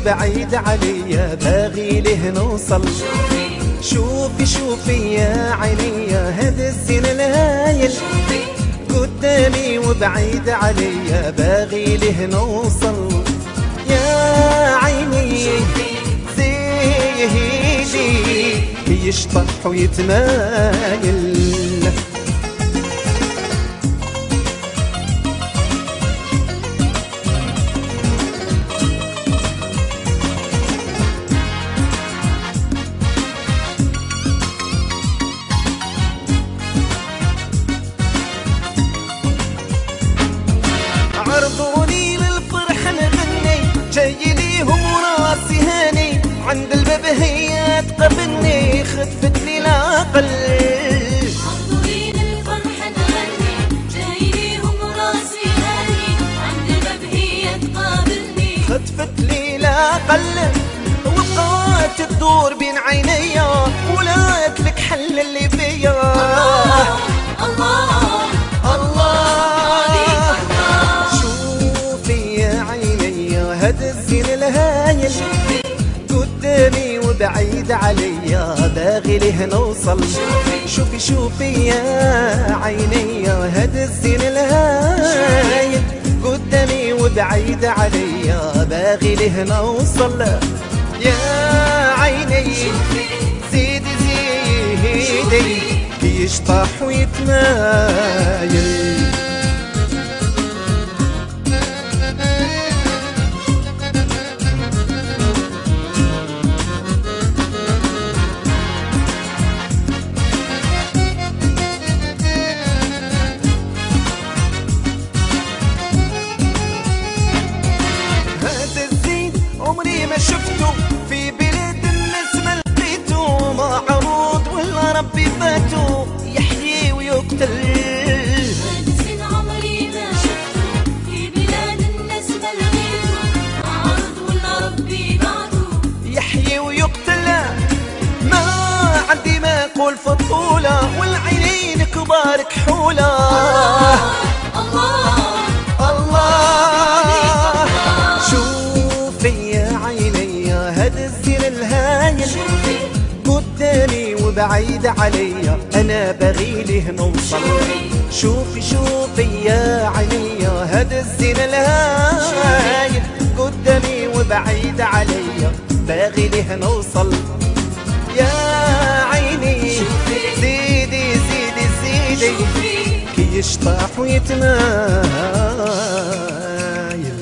وبعيد عليا باغي له نوصل. شوفي شوفي يا عيني هذا الزين الهايل قدامي وبعيد عليا باغي له نوصل. يا عيني زيدي يشطح ويتمايل. عرضوني للفرح نغني جاي ليهم وراسي هاني عند الباب هي تقبلني خفت لي العقل. عرضوني للفرح نغني جاي ليهم وراسي هاني عند الباب هي تقابلني خفت لي العقل. وبقات تدور بين عينيا ولاك لك حل اللي فيا. الله هذا الزين الهايل قدامي وبعيد عليا باغي له نوصل. شوفي شوفي يا عيني هذا الزين الهايل قدامي وبعيد عليا باغي له نوصل. يا عيني زيدي زيدي يشطح ويتمايل. عمري ما شفته في بلاد الناس ما لقيته معروض ولا ربي فاتو يحيي ويقتل. هذا الزين عمري ما شفته في بلاد الناس ما لقيته معروض ولا ربي بعته يحيي ويقتل. ما عندي ما اقول في الطولة والعينين كبار كحولة. الله قدامي وبعيد عليا انا باغي له نوصل. شوفي شوفي يا عيني هذا الزين الهايل قدامي وبعيد عليا باغي له نوصل. يا عيني زيدي زيدي زيدي كي يشطح ويتمايل.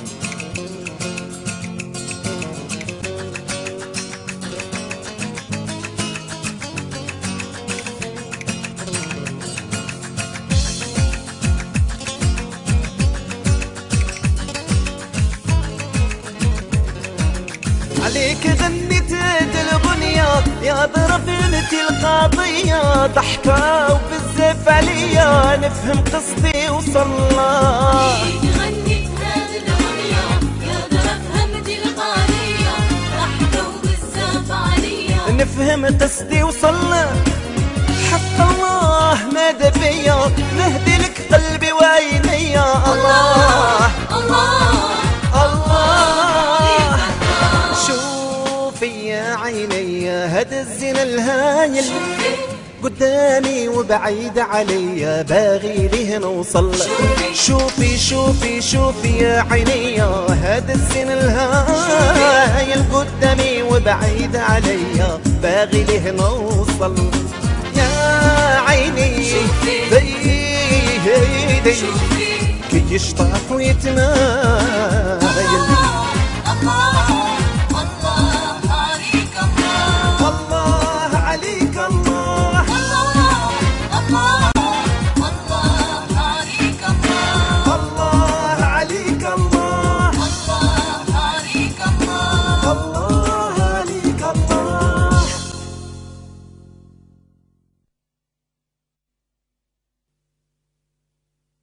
عليك غنيت هذه الأغنية يا ضربتي القضية ضحكة وبزاف عليا نفهم قصدي وصلى. عليك غنيت هذه الأغنية يا ضربتي القضية ضحكة وبزاف عليا نفهم قصدي وصلى. حق الله ماذا بيا نهدي لك قلبي وعينيا. الله شوفي يا عيني هذا الزين الهايل قدامي وبعيد عليا باغي له نوصل. شوفي شوفي شوفي يا عيني هذا الزين الهايل قدامي وبعيد عليا باغي له نوصل. يا عيني زيدي كي يشطح ويتمايل.